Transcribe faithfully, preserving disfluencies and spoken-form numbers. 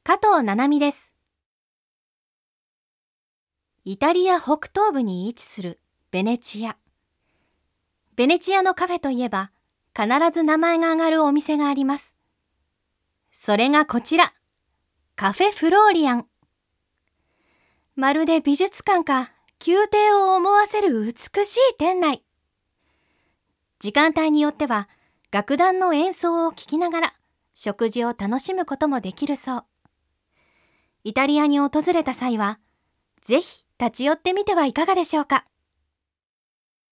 加藤七海です。イタリア北東部に位置するベネチア。ベネチアのカフェといえば必ず名前が挙がるお店があります。それがこちら、カフェフローリアン。まるで美術館か宮廷を思わせる美しい店内。時間帯によっては楽団の演奏を聴きながら食事を楽しむこともできるそう。イタリアに訪れた際は、ぜひ立ち寄ってみてはいかがでしょうか。